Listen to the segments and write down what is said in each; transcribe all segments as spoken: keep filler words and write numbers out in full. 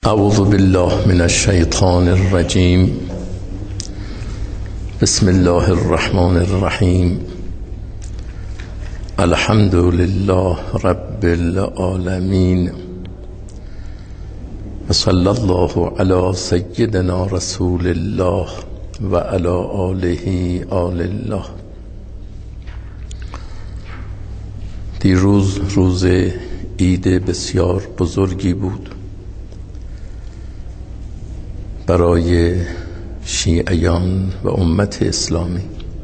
اعوذ بالله من الشیطان الرجیم. بسم الله الرحمن الرحیم. الحمد لله رب العالمین و صلی الله علی سیدنا رسول الله و علی آله آل الله. دیروز روز عید بسیار بزرگی بود برای شیعیان و امت اسلامی.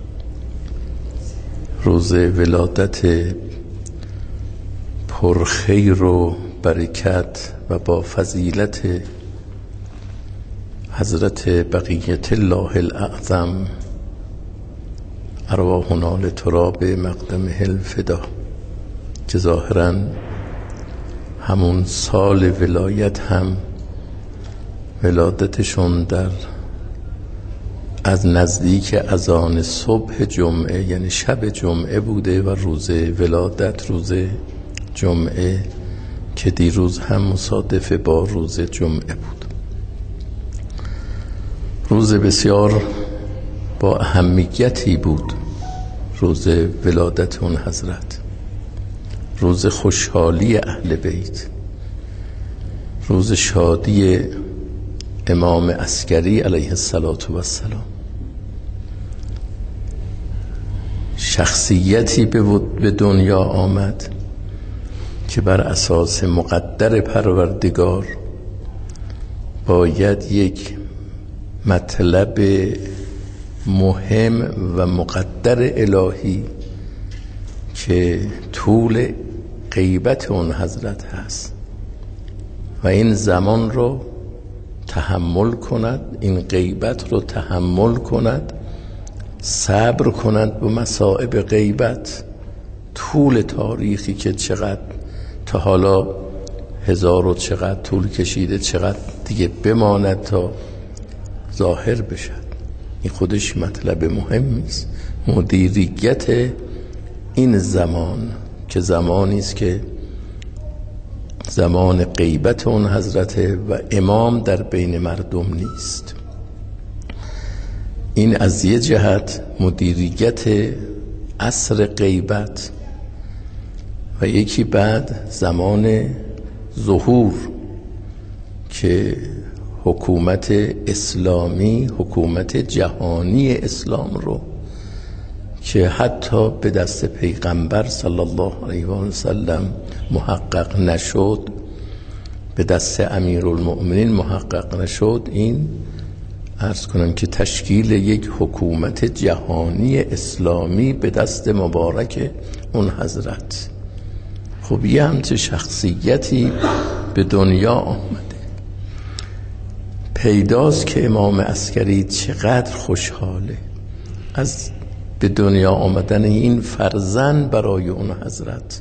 روز ولادت پرخیر و برکت و با فضیلت حضرت بقیت الله الاعظم، ارواحنا لتراب مقدمه الفدا، که ظاهراً همون سال ولایت هم ولادتشون در از نزدیک اذان صبح جمعه، یعنی شب جمعه بوده و روز ولادت روز جمعه که دیروز هم مصادف با روز جمعه بود. روز بسیار با اهمیتی بود روز ولادت اون حضرت، روز خوشحالی اهل بیت، روز شادی امام عسکری علیه الصلاة و السلام. شخصیتی به دنیا آمد که بر اساس مقدر پروردگار باید یک مطلب مهم و مقدر الهی که طول غیبت اون حضرت هست و این زمان رو تحمل کند، این غیبت رو تحمل کند، صبر کند به مصائب غیبت. طول تاریخی که چقدر تا حالا هزار و چقدر طول کشیده، چقدر دیگه بماند تا ظاهر بشد، این خودش مطلب مهمی است. مدیریت این زمان که زمانی است که زمان غیبت اون حضرت و امام در بین مردم نیست. این از یه جهت مدیریت عصر غیبت و یکی بعد زمان ظهور که حکومت اسلامی، حکومت جهانی اسلام رو که حتی به دست پیغمبر صلی الله علیه و سلم محقق نشد، به دست امیرالمؤمنین محقق نشد، این عرض کنم که تشکیل یک حکومت جهانی اسلامی به دست مبارک اون حضرت. خب یه همچه شخصیتی به دنیا آمده. پیداست که امام عسکری چقدر خوشحاله از به دنیا آمدن این فرزند برای اون حضرت.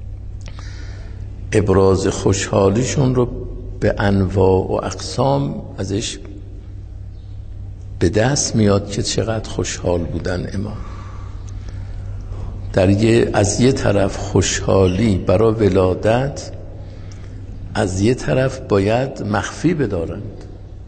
ابراز خوشحالیشون رو به انواع و اقسام ازش به دست میاد که چقدر خوشحال بودن امام. در یه از یه طرف خوشحالی برای ولادت، از یه طرف باید مخفی بدارند،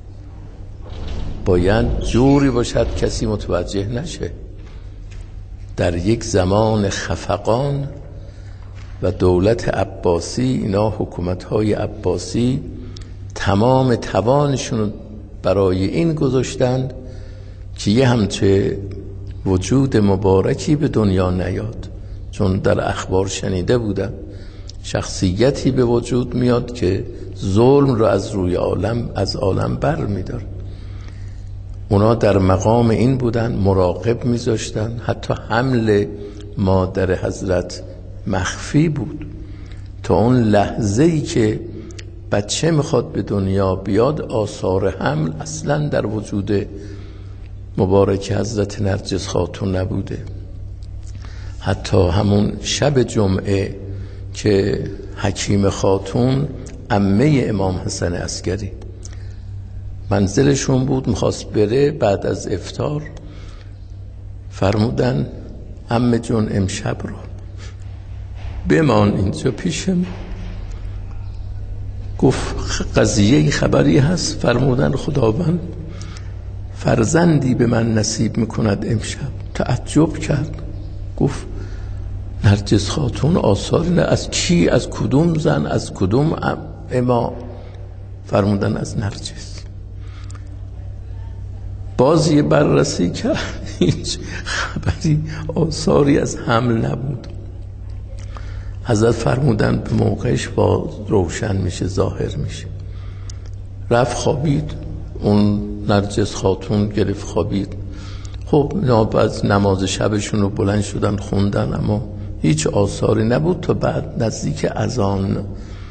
باید جوری باشد کسی متوجه نشه. در یک زمان خفقان و دولت عباسی، اینا حکومت‌های عباسی تمام توانشون برای این گذاشتند که یه همچه وجود مبارکی به دنیا نیاد، چون در اخبار شنیده بودن شخصیتی به وجود میاد که ظلم رو از روی عالم از عالم بر می‌داره. اونا در مقام این بودن، مراقب میذاشتن. حتی حمل مادر حضرت مخفی بود تا اون لحظه‌ای که بچه میخواد به دنیا بیاد، آثار حمل اصلا در وجود مبارک حضرت نرجس خاتون نبوده. حتی همون شب جمعه که حکیم خاتون عمه امام حسن عسکری منزلشون بود، میخواست بره بعد از افطار، فرمودن عمه جون امشب رو بمان اینجا پیشم، گفت قضیه خبری هست. فرمودن خداوند فرزندی به من نصیب میکند امشب. تعجب کرد، گفت نرجس خاتون آثاری نه، از کی؟ از کدوم زن؟ از کدوم امام؟ فرمودن از نرجس. بازی بررسی کرد، هیچ خبری آثاری از حمل نبود. حضرت فرمودن به موقعش باز روشن میشه، ظاهر میشه. رفت خوابید. اون نرجس خاتون گرفت خوابید. خب بعد نماز شبشون رو بلند شدن خوندن، اما هیچ آثاری نبود تا بعد نزدیک اذان.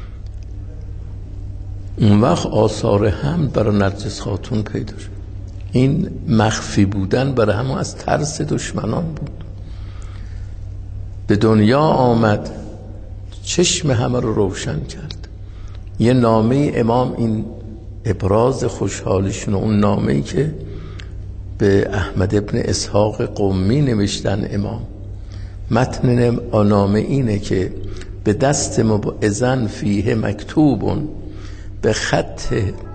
اون وقت آثار حمل برای نرجس خاتون پیدا شد. این مخفی بودن برای همون از ترس دشمنان بود. به دنیا آمد، چشم همه رو روشن کرد. یه نامه امام این ابراز خوشحالیشون، اون نامه‌ای که به احمد ابن اسحاق قمی نوشتن امام. متن نامه اینه که به دست مبعزن فیه مکتوبون به خط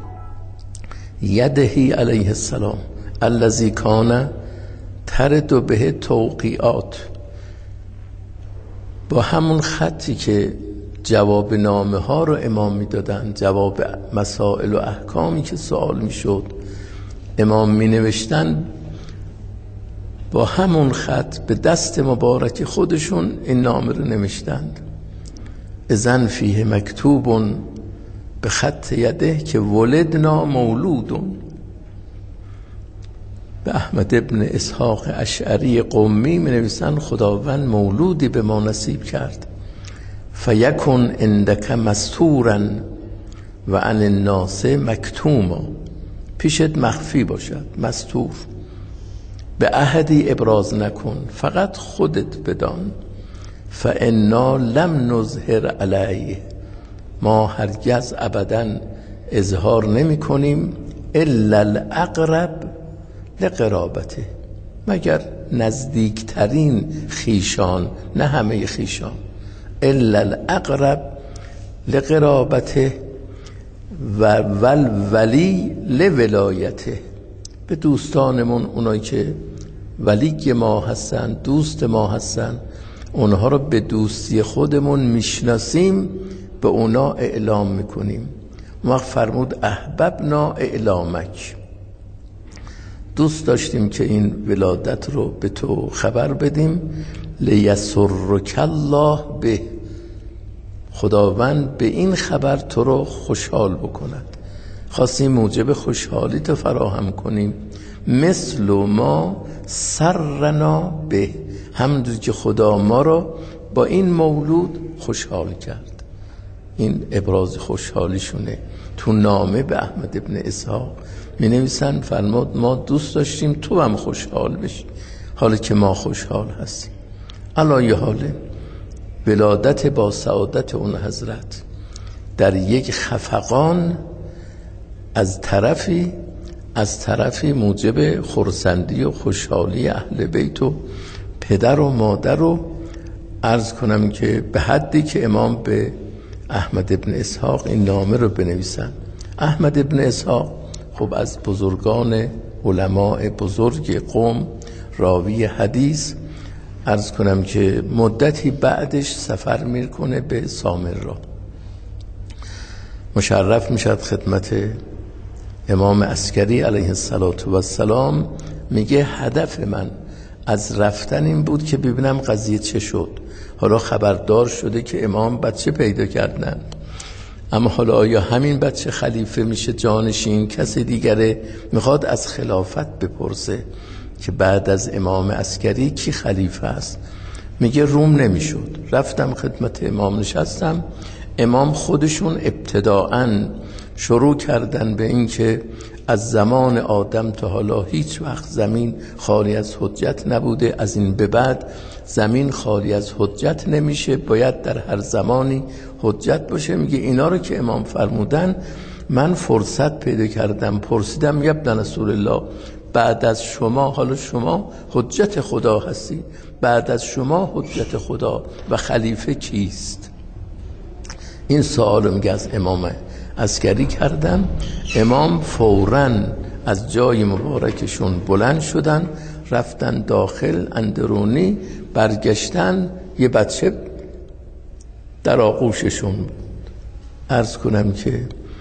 یدهی علیه السلام الذی کان ترد به توقیعات. با همون خطی که جواب نامه ها رو امام میدادن، جواب مسائل و احکامی که سوال میشد امام می نوشتن، با همون خط به دست مبارک خودشون این نامه رو نوشتند. اذن فیه مکتوبون به خط یده که ولدنا مولودون. به احمد ابن اسحاق اشعری قمی می نویسن خداوند مولودی به ما نصیب کرد. فیکن عندک مستورا و عن الناس مکتوما. پیشت مخفی باشد، مستور. به احدی ابراز نکن، فقط خودت بدان. فانا لم نظهر علیه. ما هرگز ابدا اظهار نمی کنیم الا الاقرب لقرابته، مگر نزدیکترین خیشان، نه همه خیشان. الا الاقرب لقرابته و ولی لولایته. به دوستانمون، اونایی که ولی ما هستن، دوست ما هستن، اونها رو به دوستی خودمون میشناسیم، به اونا اعلام میکنیم. ما فرمود احببنا اعلامک. دوست داشتیم که این ولادت رو به تو خبر بدیم. لیسرک الله به. خداوند به این خبر تو رو خوشحال بکند. خواستیم موجب خوشحالی تو فراهم کنیم. مثل ما سرنا به. همونطور که خدا ما رو با این مولود خوشحال کرد. این ابراز خوشحالیشونه. تو نامه به احمد ابن اسحاق می نویسن فرمود ما دوست داشتیم تو هم خوشحال بشی، حالا که ما خوشحال هستیم. علایه حاله ولادت با سعادت اون حضرت در یک خفقان از طرفی از طرفی موجب خرسندی و خوشحالی اهل بیت و پدر و مادر رو عرض کنم که به حدی که امام به احمد ابن اسحاق این نامه رو بنویسن. احمد ابن اسحاق خب از بزرگان علماء بزرگ قوم، راوی حدیث، عرض کنم که مدتی بعدش سفر میکنه به سامرا، مشرف میشد خدمت امام عسکری علیه السلام. میگه هدف من از رفتن این بود که ببینم قضیه چه شد. حالا خبردار شده که امام بچه پیدا کردن، اما حالا آیا همین بچه خلیفه میشه جانشین؟ کسی دیگره؟ میخواد از خلافت بپرسه که بعد از امام عسکری کی خلیفه است. میگه روم نمیشد. رفتم خدمت امام نشستم. امام خودشون ابتداعاً شروع کردن به این که از زمان آدم تا حالا هیچ وقت زمین خالی از حجت نبوده، از این به بعد زمین خالی از حجت نمیشه، باید در هر زمانی حجت باشه. میگه اینا رو که امام فرمودن من فرصت پیدا کردم، پرسیدم ابن رسول الله بعد از شما، حالا شما حجت خدا هستی، بعد از شما حجت خدا و خلیفه کیست؟ این سوال میگه از امام عسکری کردن. امام فوراً از جای مبارکشون بلند شدن، رفتن داخل اندرونی، برگشتن یه بچه در آغوششون بود. عرض کنم که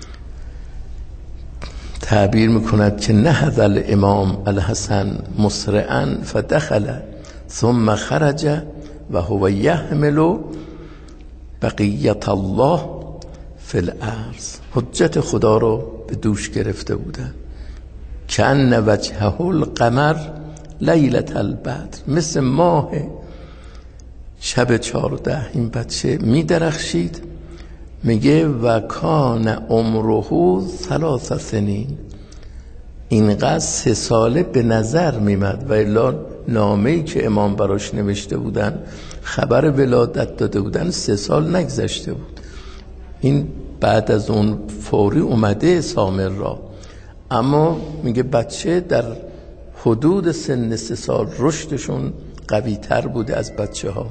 تعبیر میکند که نهض الامام الحسن مسرعا فدخل ثم خرج و هو یحمل بقیت الله فی الارض. حجت خدا رو به دوش گرفته بودن. کأن وجهه القمر لیلة البدر، مثل ماه شب چهارده این بچه می درخشید. میگه و کان عمره ثلاث سنین، اینقدر سه ساله به نظر میمد و الا نامه‌ای که امام براش نوشته بودن، خبر ولادت داده بودن، سه سال نگذشته بود. این بعد از اون فوری اومده سامر را، اما میگه بچه در حدود سن سه سال رشدشون قوی تر بوده از بچه ها.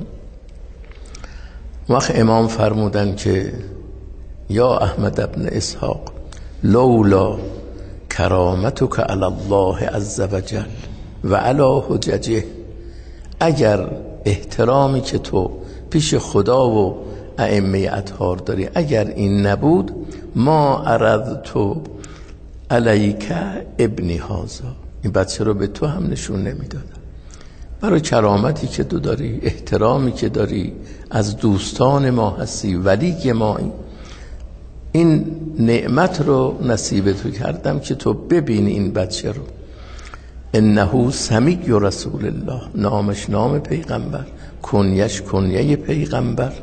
وقت امام فرمودن که یا احمد ابن اسحاق لولا کرامتک علی الله عز وجل و علی حججه، اگر احترامی که تو پیش خدا و ائمه اطهار داری اگر این نبود، ما عرضت علیک ابنی هذا، این بچه رو به تو هم نشون نمیدادم. برای کرامتی که تو داری، احترامی که داری، از دوستان ما هستی، ولی ما این نعمت رو نصیب تو کردم که تو ببینی این بچه رو. انه سمی رسول الله، نامش نام پیغمبر، کنیش کنیه پیغمبر.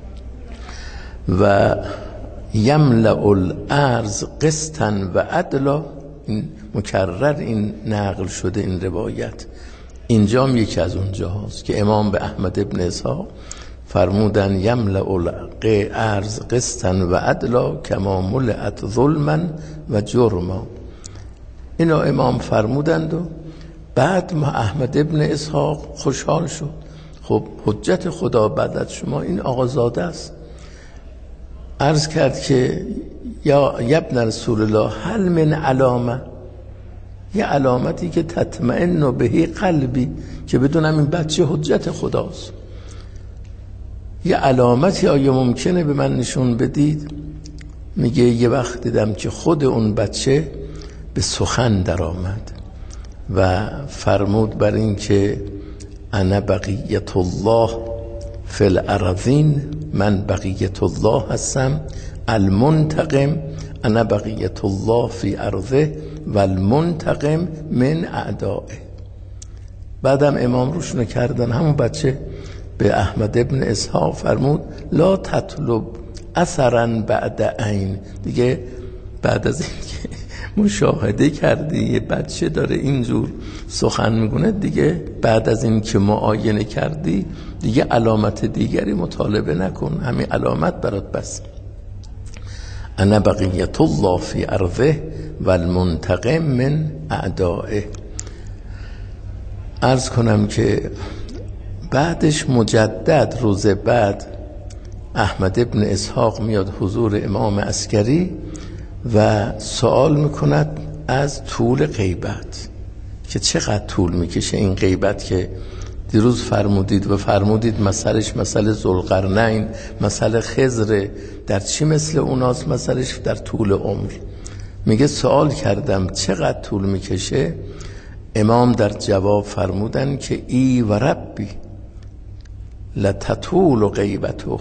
و یملأ الارض قسطا و عدلا، این مکرر این نقل شده این روایت. اینجا هم یکی از اونجا هاست که امام به احمد ابن اسحاق فرمودن یملأ الارض قسطا و عدلا کما ملئت ظلما و جرما. اینا امام فرمودند و بعد ما احمد ابن اسحاق خوشحال شد. خب حجت خدا بعد از شما این آقازاده است. عرض کرد که یا ابن رسول الله هل من علامه، یه علامتی که تطمئن بهی قلبی، که بدونم این بچه حجت خداست. یه علامتی آیا ممکنه به من نشون بدید؟ میگه یه وقت دیدم که خود اون بچه به سخن در آمد و فرمود بر این که انا بقیت الله فی الارضین، من بقیت الله هستم، المنتقم انا بقیت الله فی ارضه و المنتقم من اعدائه. بعدم امام روشنه کردن، همون بچه به احمد ابن اسحاق فرمود لا تطلب اثرا بعد عین، دیگه بعد از این که مشاهده کردی یه بچه داره اینجور سخن میگونه، دیگه بعد از این که معاینه کردی دیگه علامت دیگری مطالبه نکن، همین علامت برات بس. انا بقیت الله فی ارضه و المنتقم من اعدائه. عرض کنم که بعدش مجدد روز بعد احمد ابن اسحاق میاد حضور امام عسکری و سوال میکند از طول غیبت، که چقدر طول میکشه این غیبت که دیروز فرمودید و فرمودید مثلش مثل ذوالقرنین، مثل خضر، در چی مثل اوناست؟ مثلش در طول عمر. میگه سوال کردم چقدر طول میکشه؟ امام در جواب فرمودن که ای و ربی لتطول غیبته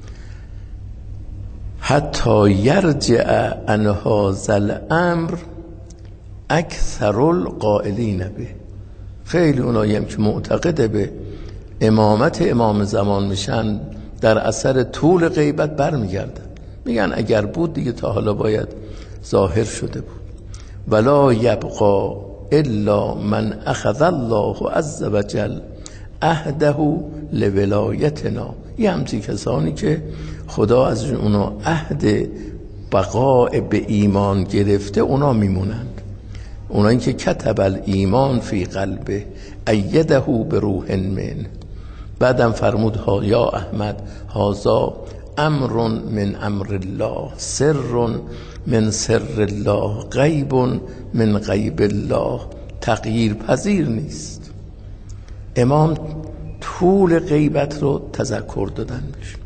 حتی یرجع عن هذا الامر اکثر القائلین به. خیلی اونایی هم که معتقد به امامت امام زمان میشن در اثر طول غیبت برمیگردن، میگن اگر بود دیگه تا حالا باید ظاهر شده بود. ولا یبقى الا من اخذ الله عز وجل عهده لولایتنا، یه همچین کسانی که خدا از اونا عهد بقاء به ایمان گرفته اونا میمونند. اونایی که کتب الایمان فی قلبه ایده به روح من. بعدم فرمود ها یا احمد هازا امر من امر الله، سر من سر الله، غیب من غیب الله، تغییر پذیر نیست. امام طول غیبت رو تذکر دادن بشه.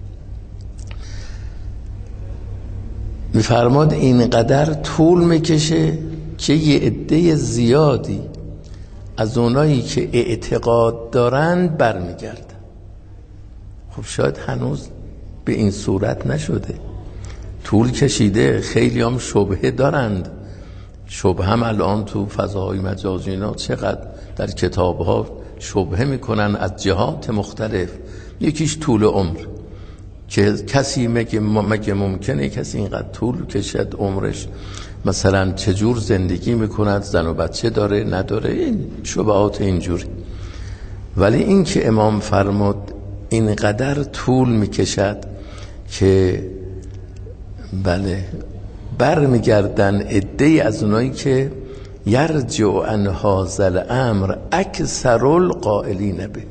میفرماد اینقدر طول میکشه که یه عده زیادی از اونایی که اعتقاد دارند برمیگردن. خب شاید هنوز به این صورت نشده، طول کشیده، خیلی هم شبهه دارند. شبهه هم الان تو فضاهای مجازی اینا چقدر در کتابها شبهه میکنن از جهات مختلف. یکیش طول عمر، که کسی مگه, مگه ممکنه کسی اینقدر طول کشد عمرش، مثلا چجور زندگی میکند، زن و بچه داره نداره، این شبهات اینجوری. ولی این که امام فرمود اینقدر طول میکشد که بله بر میگردن عده‌ای از اونایی که یرجع عن هذا الامر اکثر القائلین به.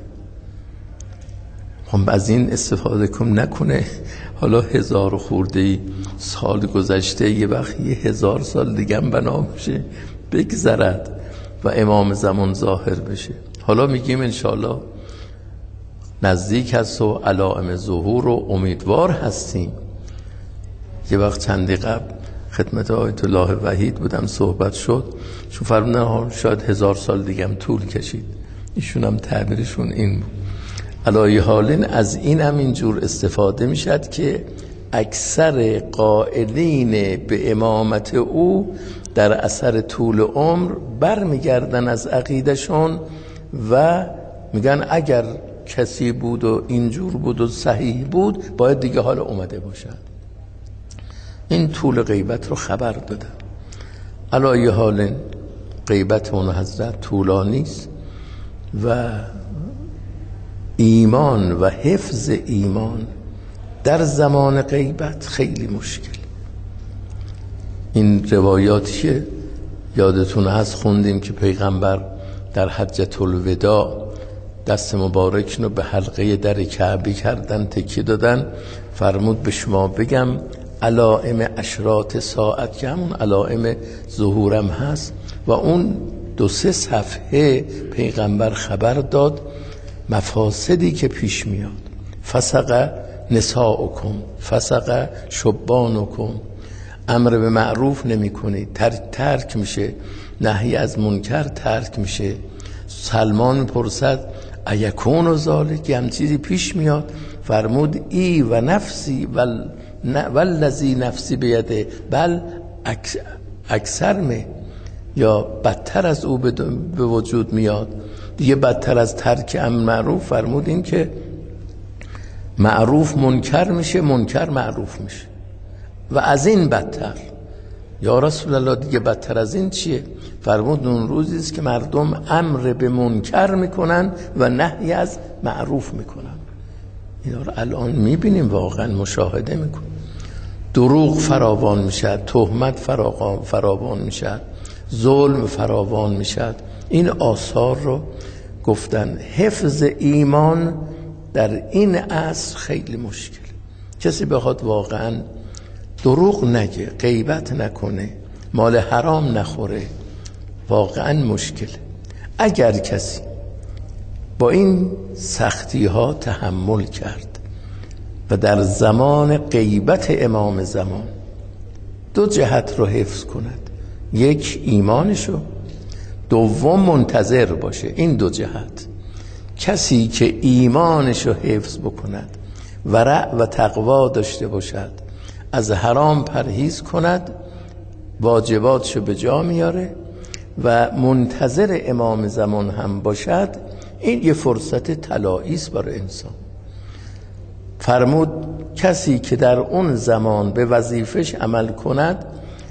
هم از این استفاده کم نکنه حالا هزار خورده سال گذشته، یه وقت یه هزار سال دیگه هم بنا بشه بگذرد و امام زمان ظاهر بشه. حالا میگیم انشاءالله نزدیک هست و علائم ظهور و امیدوار هستیم. یه وقت چندی قبل خدمت آیت الله وحید بودم، صحبت شد، چون فرمودن شاید هزار سال دیگه هم طول کشید. ایشون هم تعبیرشون این بود. علای حالین از این هم اینجور استفاده میشد که اکثر قائلین به امامت او در اثر طول عمر بر میگردن از عقیدشون و میگن اگر کسی بود و اینجور بود و صحیح بود باید دیگه حال اومده باشد. این طول غیبت رو خبر دادن. علای حال غیبت اون حضرت طولانی است و ایمان و حفظ ایمان در زمان غیبت خیلی مشکل. این روایاتی یادتون هست خوندیم که پیغمبر در حجة الوداع دست مبارک رو به حلقه در کعبه کردن، تکیه دادن، فرمود به شما بگم علائم اشراط ساعت که همون علائم ظهورم هست و اون دو سه صفحه پیغمبر خبر داد مفاسدی که پیش میاد. فسق نساؤکم، فسق شبانکم، امر به معروف نمی کنید، ترک, ترک میشه، نهی از منکر ترک میشه. سلمان پرسد ایکون و ذالک، هم چیزی پیش میاد، فرمود ای و نفسی ول والذی نفسی بیده بل اکثر می یا بدتر از او به وجود میاد. دیگه بدتر از ترک امر معروف فرمود این که معروف منکر میشه، منکر معروف میشه و از این بدتر. یا رسول الله دیگه بدتر از این چیه؟ فرمود اون روزی است که مردم امر به منکر میکنن و نهی از معروف میکنن. اینا رو الان میبینیم، واقعا مشاهده میکنیم. دروغ فراوان میشد، تهمت فراوان میشد، ظلم فراوان میشد. این آثار رو گفتن. حفظ ایمان در این عصر خیلی مشکل. کسی بخواد واقعا دروغ نگه، غیبت نکنه، مال حرام نخوره، واقعا مشکل. اگر کسی با این سختی ها تحمل کرد و در زمان غیبت امام زمان دو جهت رو حفظ کند، یک ایمانشو، دوم منتظر باشه. این دو جهت، کسی که ایمانشو حفظ بکند، ورع و تقوا داشته باشد، از حرام پرهیز کند، واجباتشو به جا میاره و منتظر امام زمان هم باشد، این یه فرصت طلایی است برای انسان. فرمود کسی که در اون زمان به وظیفش عمل کند،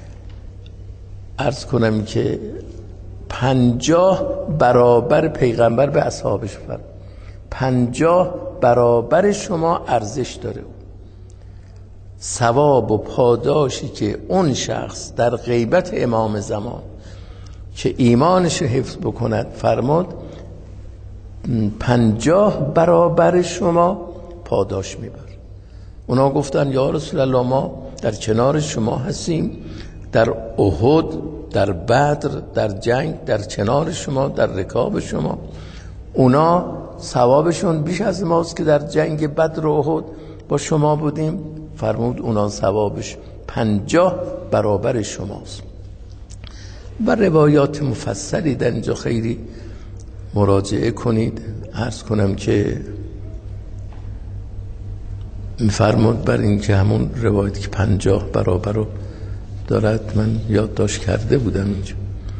عرض کنم که پنجاه برابر پیغمبر به اصحابش فرمود، پنجاه برابر شما ارزش داره. ثواب و پاداشی که اون شخص در غیبت امام زمان که ایمانش حفظ بکند، فرمود پنجاه برابر شما پاداش میبر. اونا گفتن یا رسول الله ما در کنار شما هستیم، در احد، در بدر، در جنگ در کنار شما، در رکاب شما. اونا ثوابشون بیش از ماست که در جنگ بدر و احد با شما بودیم. فرمود اونا ثوابش پنجاه برابر شماست. و روایات مفصلی در اینجا خیلی مراجعه کنید. عرض کنم که میفرمود بر این که همون روایت که پنجاه برابر رو دارد، من یادداشت کرده بودم اینجا.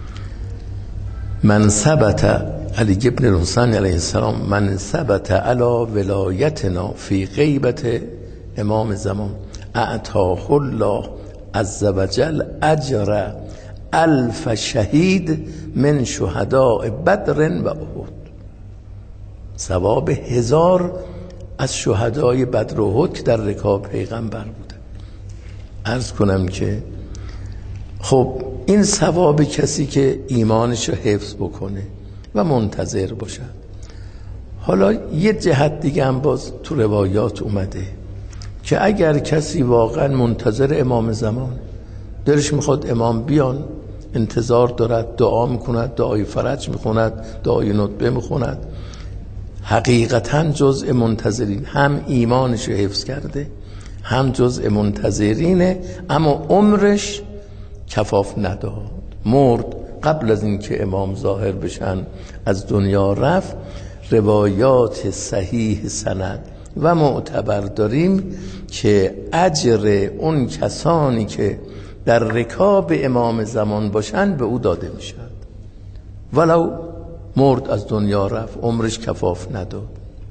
من ثبت علی ابن حسین علیه السلام من ثبت علی ولایتنا فی غیبت امام زمان اعطاه الله عز وجل اجر الف شهید من شهداء بدر و احد. ثواب هزار از شهدای بدر و احد که در رکاب پیغمبر بوده. عرض کنم که خب این ثواب کسی که ایمانش رو حفظ بکنه و منتظر باشد. حالا یه جهت دیگه هم باز تو روایات اومده که اگر کسی واقعا منتظر امام زمان، دلش میخواد امام بیان، انتظار دارد، دعا میکند، دعای فرج میخوند، دعای ندبه میخوند، حقیقتا جزء منتظرین، هم ایمانش رو حفظ کرده هم جزء منتظرینه، اما عمرش کفاف نداد، مرد قبل از اینکه امام ظاهر بشن از دنیا رفت. روایات صحیح سند و معتبر داریم که اجر اون کسانی که در رکاب امام زمان باشن به او داده میشد، ولو مرد از دنیا رفت، عمرش کفاف نداد.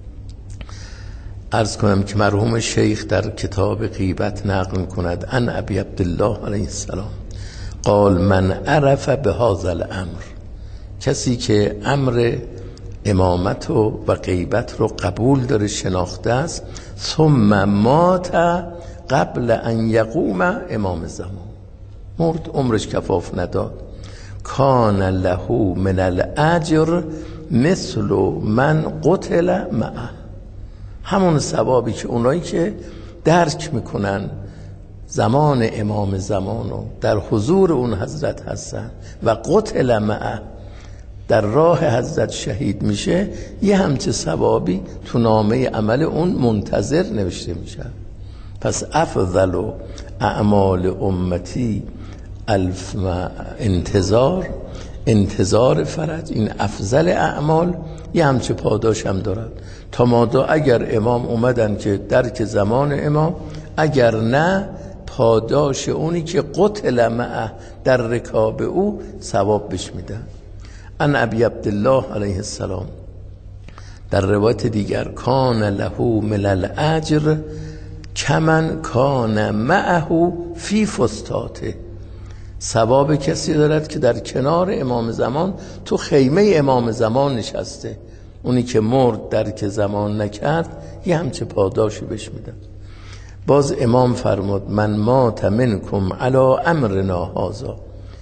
عرض کنم که مرحوم شیخ در کتاب غیبت نقل کند ان ابی عبدالله علیه السلام قال من عرف به هذا الامر، کسی که امر امامت و غیبت رو قبول داره، شناخته است، ثم مات قبل ان یقوم امام زمان، مرد عمرش کفاف نداد، کان له من الاجر مثل من قتل معه، همون ثوابی که اونایی که درک میکنن زمان امام زمانو در حضور اون حضرت هستن و قتل معه در راه حضرت شهید میشه، یه همچه ثوابی تو نامه عمل اون منتظر نوشته میشه. پس افضل اعمال امتی الف انتظار، انتظار فرج، این افضل اعمال یه همچه پاداش هم دارد. تا مادا اگر امام اومدن که درک زمان امام، اگر نه پاداش اونی که قتل معه در رکاب او ثواب بش میدن. ان ابی عبدالله علیه السلام در روایت دیگر کان له من الاجر کمن کان معه فی فستاته، ثواب کسی دارد که در کنار امام زمان تو خیمه امام زمان نشسته، اونی که مرد در که زمان نکرد یه همچه پاداشی بهش میدن. باز امام فرمود من مات منکم علی امرنا هذا،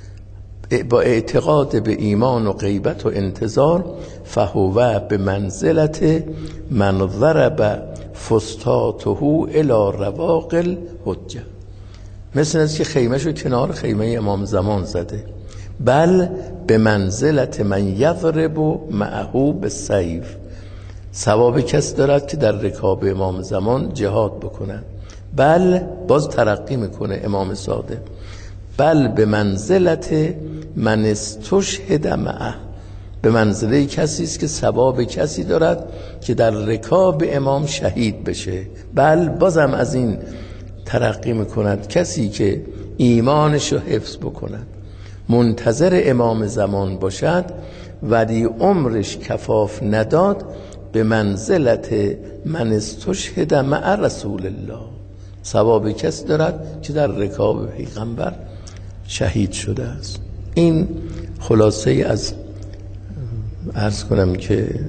با اعتقاد به ایمان و غیبت و انتظار، فهو به منزلت من ضرب فستاته الی رواق الحجه، مثل از که خیمهشو کنار خیمه امام زمان زده. بل به منزلت من یضرب معه بالسیف، ثواب کس دارد که در رکاب امام زمان جهاد بکنن. بل باز ترقی میکنه امام صادق، بل به منزلت من استشهد معه، به منزله کسی است که ثواب کسی دارد که در رکاب امام شهید بشه. بل بازم از این ترقی میکند کسی که ایمانش رو حفظ بکند، منتظر امام زمان باشد ولی عمرش کفاف نداد، به منزلت من استشهد مع رسول الله، ثواب کسی دارد که در رکاب پیغمبر شهید شده است. این خلاصه از عرض کنم که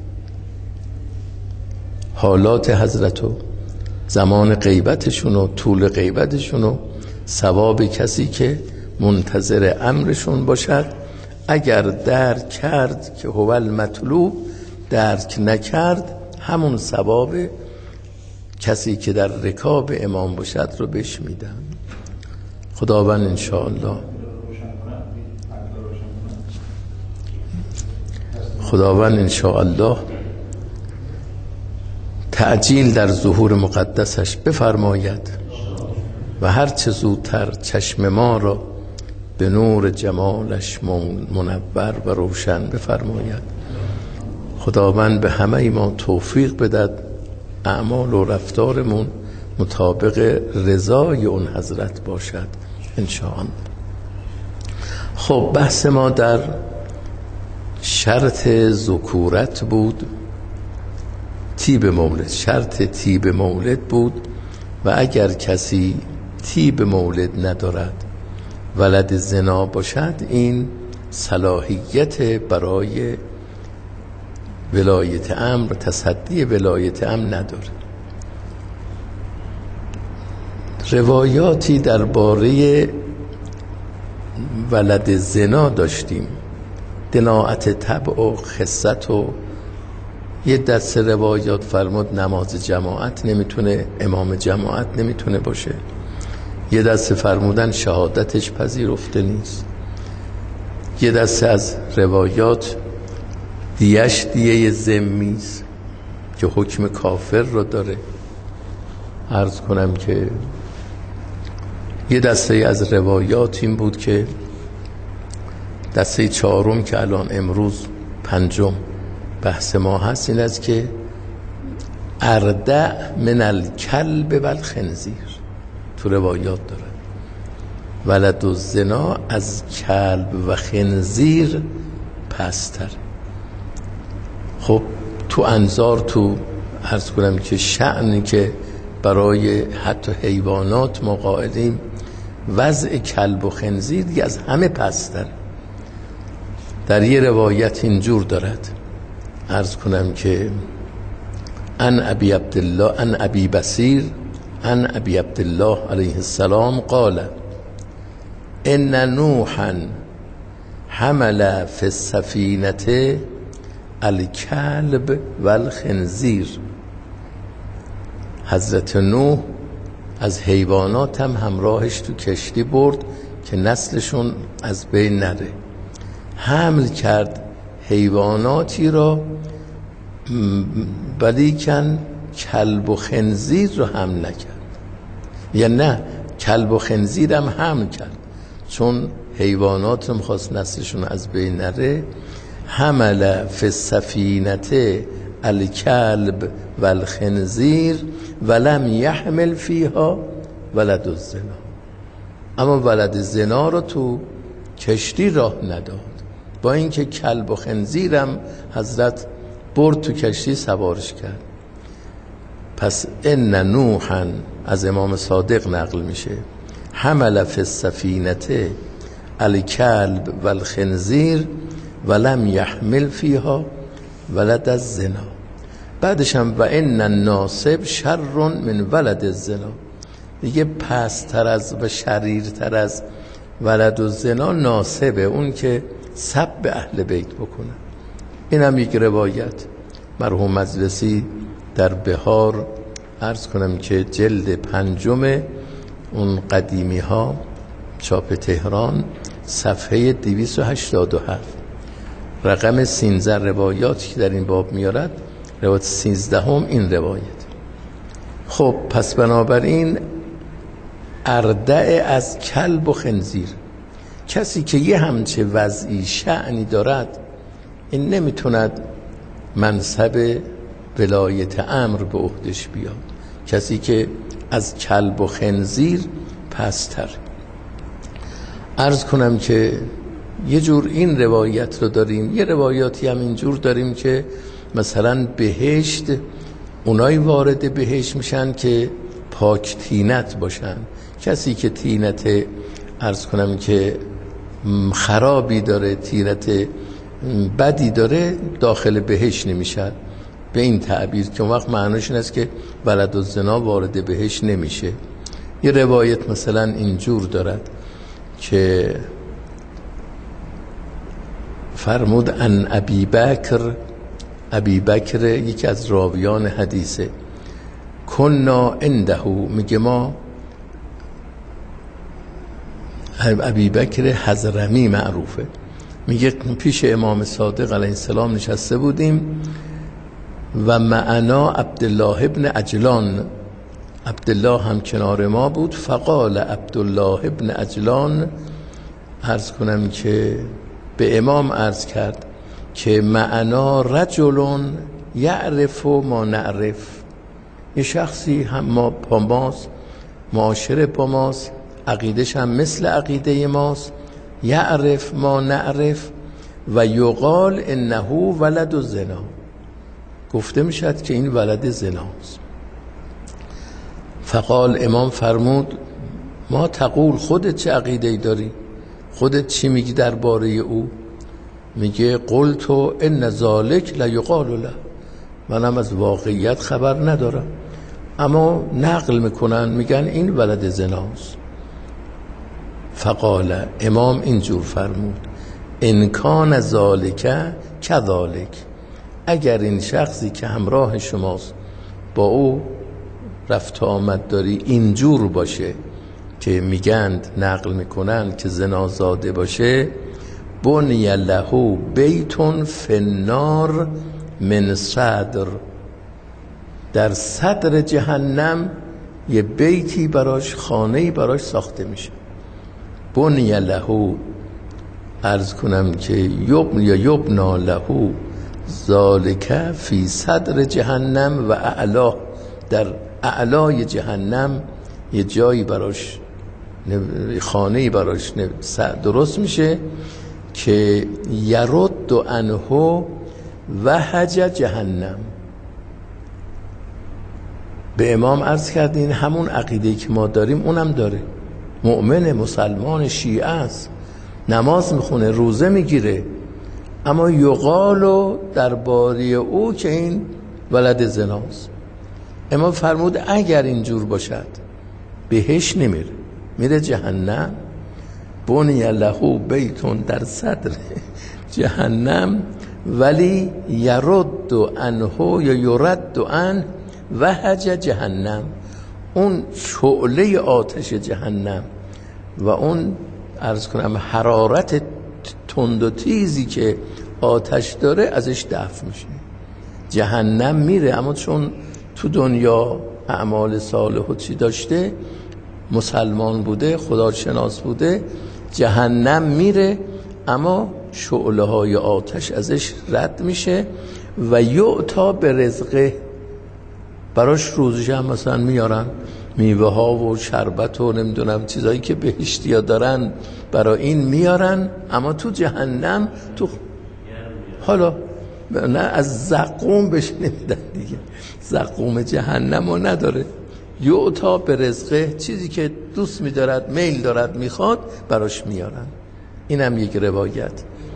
حالات حضرت و زمان غیبتشون و طول غیبتشون و ثواب کسی که منتظر امرشون باشد. اگر درک کرد که هو المطلوب، درک نکرد همون ثواب کسی که در رکاب امام باشد رو بهش میدم. خداوند انشاءالله خداوند انشاءالله تعجیل در ظهور مقدسش بفرماید و هر چه زودتر چشم ما را به نور جمالش منور و روشن بفرماید. خداوند به همه ما توفیق بدهد اعمال و رفتارمون مطابق رضای اون حضرت باشد انشاءالله. خب بحث ما در شرط ذکورت بود، طیب مولد، شرط طیب مولد بود و اگر کسی طیب مولد ندارد ولد زنا باشد این صلاحیت برای ولایت امر، تصدی ولایت امر نداره. روایاتی درباره ولد زنا داشتیم، دناعت طبع و خست و یه دست روایات فرمود نماز جماعت نمیتونه، امام جماعت نمیتونه باشه، یه دست فرمودن شهادتش پذیرفته نیست، یه دست از روایات دیش دیه ذمیست که حکم کافر رو داره. عرض کنم که یه دسته از روایات این بود که دسته چهارم که الان امروز پنجم بحث ما هست این است که اردع من الکلب و الخنزیر، تو روایات داره ولد و زنا از کلب و خنزیر پستر. خب تو انظار تو عرض کنم که شأنی که برای حتی حیوانات ما قائلیم وضع کلب و خنزیر دیگه از همه پستر. در یه روایت اینجور دارد، عرض کنم که ان ابی عبدالله ان ابی بصیر ان ابی عبدالله علیه السلام قال ان نوحا حمل فی السفینه الکلب و الخنزیر. حضرت نوح از حیوانات هم همراهش تو کشتی برد که نسلشون از بین نره، حمل کرد حیواناتی را ولیکن کلب و خنزیر رو حمل نکرد، یا نه کلب و خنزیر هم حمل کرد چون حیوانات هم خواست نسلشون از بین نره. حمل فی السفینه الکلب و الخنزیر ولم یحمل فیها ولد الزنا، اما ولد زنا رو تو کشتی راه نداد، با اینکه کلب و خنزیرم حضرت برد تو کشتی سوارش کرد. پس ان نوحا از امام صادق نقل میشه حمل فی السفینه الکلب و الخنزیر ولم یحمل فیها ولد الزنا. بعدش هم و ان الناصب شر من ولد الزنا، دیگه پستر از و شریرتر از ولد الزنا ناصبه، اون که سب اهل بیت بکنه. این هم یک روایت مرحوم مجلسی در بهار عرض کنم که جلد پنجم اون قدیمی ها چاپ تهران صفحه دویست و هشتاد و هفت رقم سینزده روایاتی که در این باب میارد روایت سینزده هم این روایت. خب پس بنابراین اردع از کلب و خنزیر، کسی که یه همچه وضعی شأنی دارد این نمیتوند منصب ولایت امر به عهدش بیاد، کسی که از کلب و خنزیر پستر. عرض کنم که یه جور این روایت رو داریم، یه روایاتی هم اینجور داریم که مثلا بهشت اونای وارد بهشت میشن که پاک تینت باشن، کسی که تینت عرض کنم که خرابی داره، تینت بدی داره، داخل بهشت نمیشه. به این تعبیر که اون وقت معنیش این است که ولد الزنا وارد بهشت نمیشه. یه روایت مثلا اینجور دارد که فرمود ان ابی بکر، ابی بکر یکی از راویان حدیثه، کنا عنده، میگه ما ابی بکر حضرمی معروفه، میگه پیش امام صادق علیه السلام نشسته بودیم و معنا عبدالله ابن عجلان، عبدالله هم کنار ما بود. فقال عبدالله ابن عجلان، عرض کنم که به امام عرض کرد که معنا رجل یعرف ما نعرف، یه شخصی هم ما با ماست، معاشره با ماست، عقیدش هم مثل عقیده ماست، یعرف ما نعرف و یقال انه ولد زنا، گفته میشد که این ولد زناست. فقال، امام فرمود ما تقول، خودت چه عقیده‌ای داری؟ خودت چی میگی درباره او؟ میگه قلت ان ذلک لا یقال له، منم از واقعیت خبر ندارم اما نقل میکنن میگن این ولد زناست. فقال، امام اینجور فرمود ان کان ذالک کذالک، اگر این شخصی که همراه شماست با او رفت آمد داری اینجور باشه که میگند نقل میکنن که زنازاده باشه، بنی له بیت فی النار من صدر، در صدر جهنم یه بیتی براش، خانه‌ای براش ساخته میشه. بنی له، عرض کنم که یبن یا یبنا له ذالک فی صدر جهنم و اعلا، در اعلای جهنم یه جایی براش، خانه‌ای براش درست میشه که یرد عنه وهج جهنم. به امام عرض کردین همون عقیده‌ای که ما داریم اونم داره، مؤمن مسلمان شیعه است، نماز میخونه، روزه میگیره، اما یقالو درباره او که این ولد زناست. امام فرمود اگر اینجور باشد بهش نمیره، میره جهنم. بنی له بیتون در صدر جهنم ولی یرد عنه یا یرد عنه وهج جهنم، اون شعله آتش جهنم و اون عرض کنم حرارت تند و تیزی که آتش داره ازش دفع میشه. جهنم میره، اما چون تو دنیا اعمال صالح و چی داشته، مسلمان بوده، خداشناس بوده، جهنم میره اما شعله های آتش ازش رد میشه و یعطا به رزقه، براش روزش هم مثلا میارن میوه ها و شربت و نمیدونم چیزایی که بهشتی ها دارن برای این میارن، اما تو جهنم تو حالا نه از زقوم بهش نمیدن دیگه، زقوم جهنم رو نداره. یعطا به رزقه، چیزی که دوست میدارد، میل دارد، میخواد براش میارن. اینم یک روایت.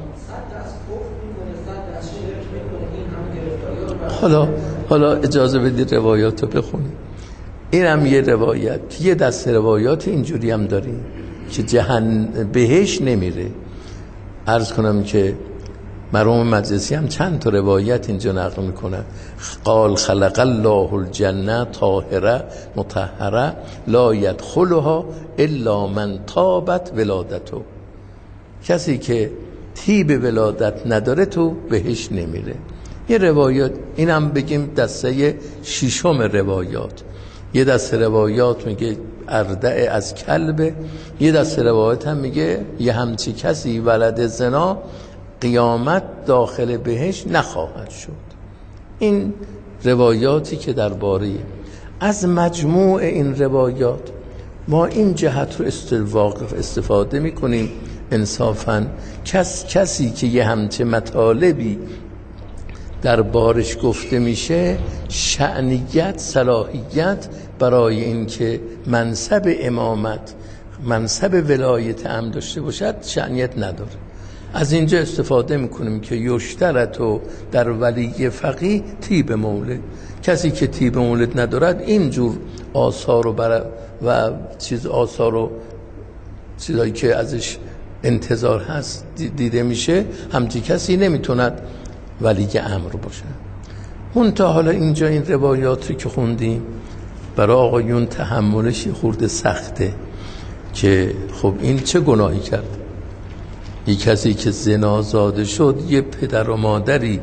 حالا حالا اجازه بدید روایات رو بخونیم. اینم یه روایت، یه دست روایات اینجوری هم داریم که جهنم بهش نمیره. عرض کنم که مرحوم مجلسی هم چند تا روایت اینجا نقل میکنن. قال خلق الله الجنه طاهره مطهره لا يدخلها الا من طابت ولادته، کسی که طیب ولادت نداره تو بهش نمیره. یه روایات اینم بگیم دسته ششم روایات. یه دسته روایات میگه اردع از کلبه، یه دسته روایات هم میگه یه همچی کسی ولد زنا قیامت داخل بهش نخواهد شد. این روایاتی که درباره از مجموع این روایات ما این جهت رو استفاده میکنیم انصافاً. کس کسی که یه همچه مطالبی در بارش گفته میشه، شأنیت، صلاحیت برای اینکه منصب امامت، منصب ولایت هم داشته باشد شأنیت نداره. از اینجا استفاده میکنیم که یشترط و در ولی فقیه طیب مولد، کسی که طیب مولد ندارد اینجور آثار و بر و چیز آثار و چیزایی که ازش انتظار هست دیده میشه، همچی کسی نمیتوند ولی امر باشه. منتها حالا اینجا این روایاتی که خوندیم برای آقایون تحملش خورده سخته که خب این چه گناهی کرد. یک کسی که زنا زاده شد، یه پدر و مادری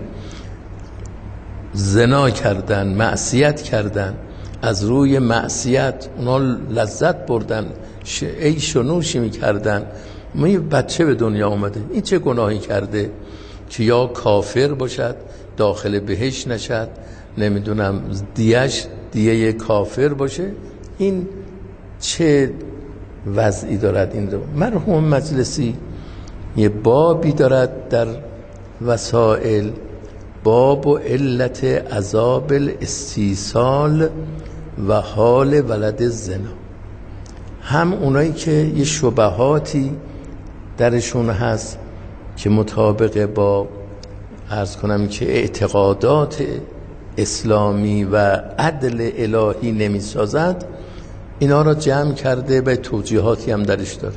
زنا کردن، معصیت کردن، از روی معصیت اونا لذت بردن، عیش و نوشی میکردن، ما یه بچه به دنیا آمده، این چه گناهی کرده که یا کافر باشد داخل بهشت نشد، نمیدونم دیهش دیه کافر باشه، این چه وضعی دارد. این رو مرحوم مجلسی یه بابی دارد در وسائل، باب و علت عذاب الاستیصال و حال ولد زنا. هم اونایی که یه شبهاتی درشون هست که مطابق با عرض کنم که اعتقادات اسلامی و عدل الهی نمی سازد، اینا را جمع کرده به توجیهاتی هم درش داره.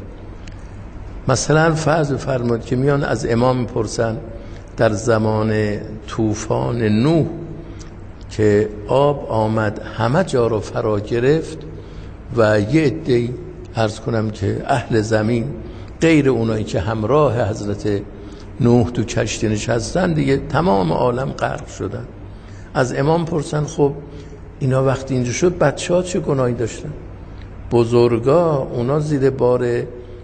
مثلا فرض فرمود که میان از امام پرسن در زمان طوفان نوح که آب آمد همه جا رو فرا گرفت و یه عده‌ای عرض کنم که اهل زمین غیر اونایی که همراه حضرت نوح تو کشتی نشستن دیگه تمام عالم غرق شدن. از امام پرسن خب اینا وقتی اینجا شد بچه ها چه گناهی داشتن؟ بزرگا اونا زیر بار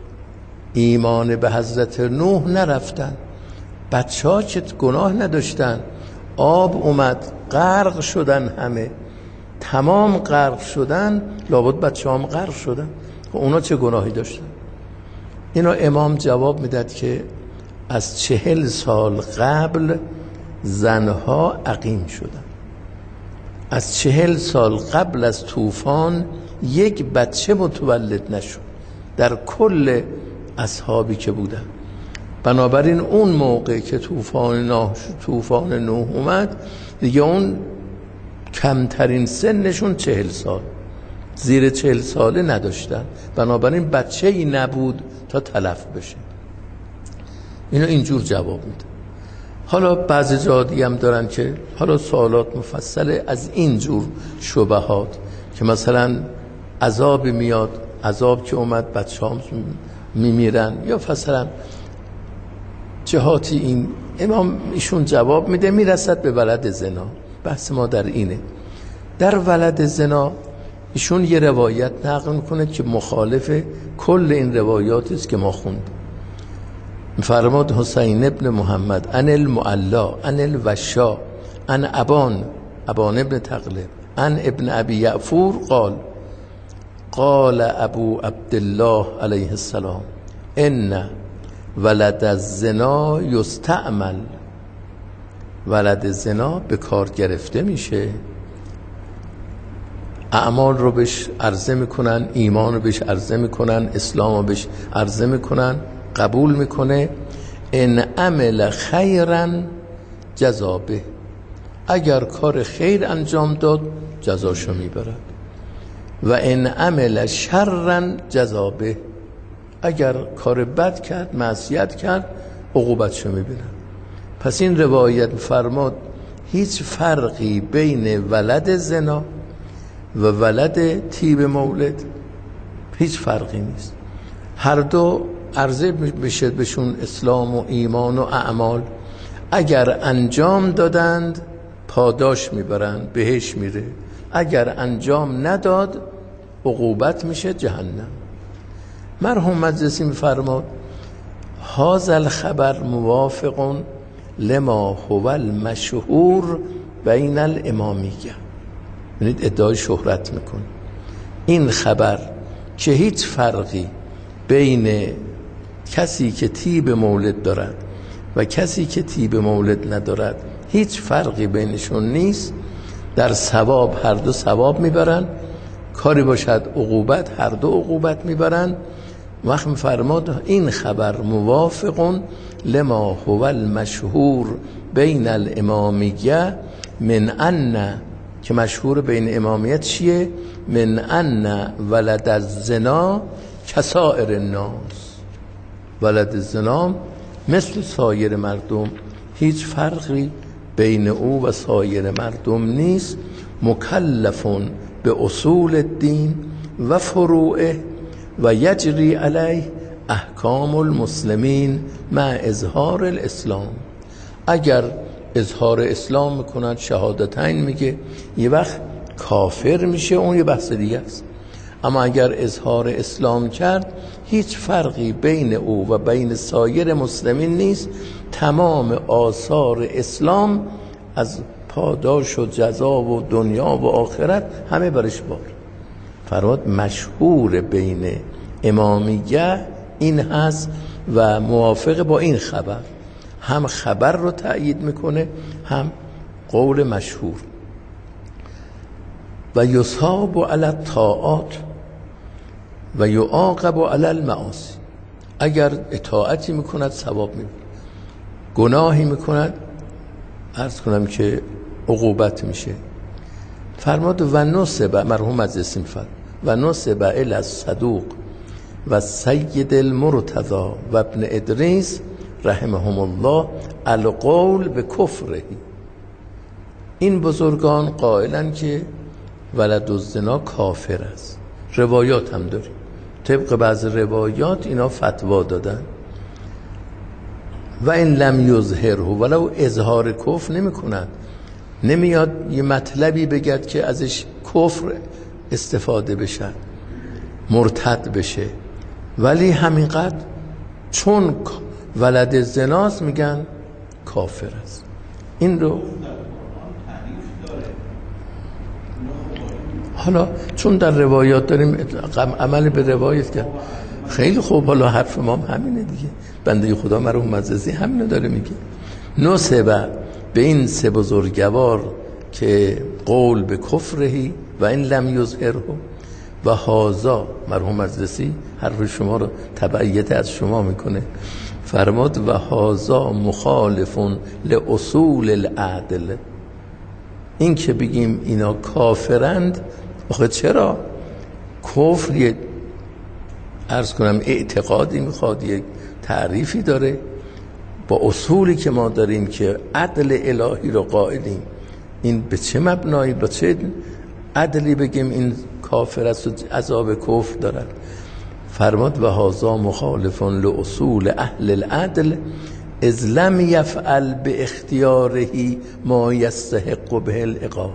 ایمان به حضرت نوح نرفتن، بچه ها چه گناه نداشتن؟ آب اومد غرق شدن، همه تمام غرق شدن، لابد بچه هم غرق شدن، اونا چه گناهی داشتن؟ اینا امام جواب میداد که از چهل سال قبل زنها عقیم شدن، از چهل سال قبل از طوفان یک بچه متولد نشد در کل اصحابی که بودن. بنابراین اون موقع که طوفان نوح طوفان نوح اومد دیگه اون کمترین سنشون چهل سال، زیر چهل ساله نداشتن، بنابراین بچه ای نبود تا تلف بشه. اینو اینجور جواب میده. حالا بعضی جادی هم دارن که حالا سوالات مفصله از اینجور شبهات که مثلا عذاب میاد، عذاب که اومد بچه هم میمیرن، یا مثلا جهاتی. این امام ایشون جواب میده، میرسد به ولد زنا. بحث ما در اینه. در ولد زنا ایشون یه روایت نقل میکنه که مخالف کل این روایاتی است که ما خوندیم. فرمود حسین ابن محمد ان المعلا ان الوشا ان ابان ابان ابن تغلب ان ابن ابی یعفور قال قال ابو عبدالله علیه السلام ان ولد الزنا یستعمل، ولد زنا به کار گرفته میشه، اعمال رو بهش عرضه میکنن، ایمان رو بهش عرضه میکنن، اسلام رو بهش عرضه میکنن، قبول میکنه. ان عمل خیرا جزابه، اگر کار خیر انجام داد جزاشو میبرد، و ان عمل شرا جزابه، اگر کار بد کرد، معصیت کرد، عقوبتشو میبینن. پس این روایت فرماد هیچ فرقی بین ولد زنا و ولد طیب مولد هیچ فرقی نیست، هر دو عرضه بشه بهشون اسلام و ایمان و اعمال. اگر انجام دادند پاداش میبرن، بهش میره، اگر انجام نداد عقوبت میشه جهنم. مرحوم مجلسی میفرماد هذا الخبر موافق لما هو المشهور بین الامامیه. ببینید ادعای شهرت میکنه. این خبر که هیچ فرقی بین کسی که طیب مولد دارد و کسی که طیب مولد ندارد هیچ فرقی بینشون نیست، در ثواب هر دو ثواب میبرن، کاری باشد عقوبت هر دو عقوبت میبرن. وقت میفرماد این خبر موافق لما هو المشهور بین الامامیه من ان، که مشهور بین امامیت چیه؟ من ان ولد الزنا کسائر الناس، ولد زنا مثل سایر مردم، هیچ فرقی بین او و سایر مردم نیست. مکلفون به اصول الدین و فروعه و یجری علیه احکام المسلمین مع اظهار الاسلام. اگر اظهار اسلام میکند، شهادتین میگه، یه وقت کافر میشه، اون یه بحث دیگه است. اما اگر اظهار اسلام کرد هیچ فرقی بین او و بین سایر مسلمین نیست، تمام آثار اسلام از پاداش و جزا و دنیا و آخرت همه برش بار. فرمود مشهور بین امامیه این هست و موافق با این خبر، هم خبر رو تأیید میکنه هم قول مشهور. و یصاب علی الطاعات و یعاقب علی المعاصی. اگر اطاعتی میکند ثواب میبرد، گناهی میکند عرض کنم که عقوبت میشه. فرمود و نصب، مرحوم از اسم فرد، و نصب الی الصدوق و سید المرتضی و ابن ادریس رحمهم الله القول به کفره. این بزرگان قائلن که ولد الزنا کافر است. روایات هم داریم، طبق بعض روایات اینا فتوا دادن. و این لم یظهره، ولو اظهار کفر نمی کند، نمیاد یه مطلبی بگد که ازش کفر استفاده بشه، مرتد بشه، ولی همینقدر چون ولد زناست میگن کافر است. این رو حالا چون در روایات داریم عمل به روایت کرد، خیلی خوب. حالا حرف ما همینه دیگه، بنده خدا مرحوم مجلسی همینو داره میگه. نصب به این سه بزرگوار که قول به کفرهی و این لم یظهره و هازا، مرحوم مجلسی حرف شما رو تبعیت از شما میکنه، فرماد و هازا مخالفون لاصول العدل. این که بگیم اینا کافرند، آخه چرا؟ کفر یه عرض کنم اعتقادی میخواد، یک تعریفی داره، با اصولی که ما داریم که عدل الهی رو قائلیم. این به چه مبنایی، با چه عدلی بگیم این کافر است و عذاب کفر دارد؟ فرماد و هازا مخالفون لاصول اهل العدل اذ لم یفعل به اختیاره ما یستحق به العقاب.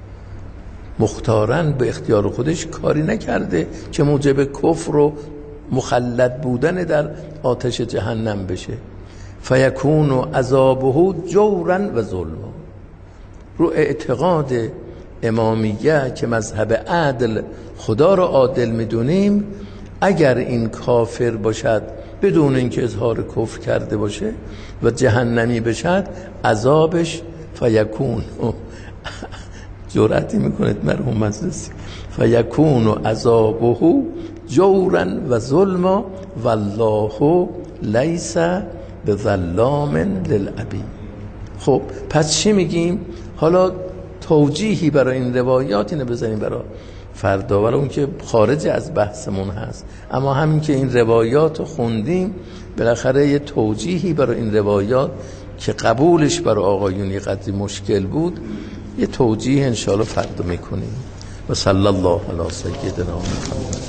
مختارن به اختیار خودش کاری نکرده که موجب کفر و مخلد بودن در آتش جهنم بشه. فیکون عذابه جورا و ظلما. رو اعتقاد امامیه که مذهب عدل خدا رو عادل میدونیم، اگر این کافر باشد بدون اینکه اظهار کفر کرده باشه و جهنمی بشد، عذابش فیکون جرأتی میکنید مرحوم مجلسی، فیکون عذابه جورا و ظلما والله لیس بظلام للعبید. خب پس چی میگیم؟ حالا توجیهی برای این روایات اینو بزنیم برای فردا، برای اون که خارج از بحثمون هست، اما همین که این روایات رو خوندیم بالاخره یه توجیهی برای این روایات که قبولش برای آقایون یه قدری مشکل بود، یه توجیه انشاءالله فردا میکنیم. و صلی الله علی سیدنا محمد.